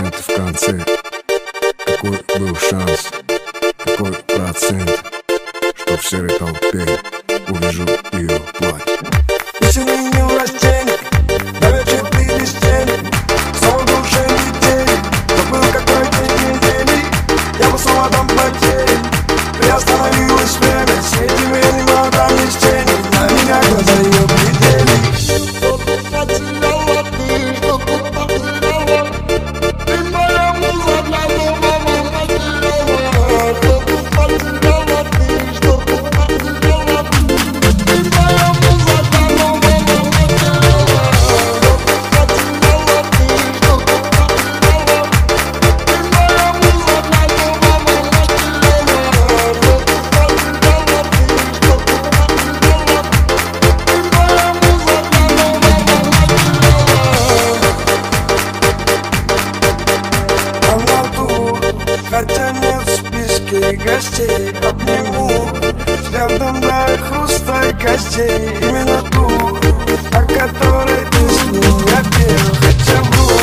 проценты в конце. Какой был шанс, какой процент, что в серой толпе увижу ее платье. Осенью не растенек, на вечер ты без тени. Снова душе не тень, но был какой-то недели. Я был снова там потери, приостановилось время. Светим я немного без тени, на меня глаза ее глядели. Что ты потеряла ты, что ты потеряла? Ты моя муза для дома потеряла. Что ты потеряла ты, что ты потеряла? Ты моя муза для дома потеряла. Что ты потеряла ты, что ты потеряла? Ты моя муза для дома потеряла. Что ты потеряла ты, что ты потеряла? Ты моя муза для дома потеряла. Амнатур, хотя нет в списке гостей, обниму взглядом до хруста костей. Именно ту, о которой ты с ним я пел, хотя вру.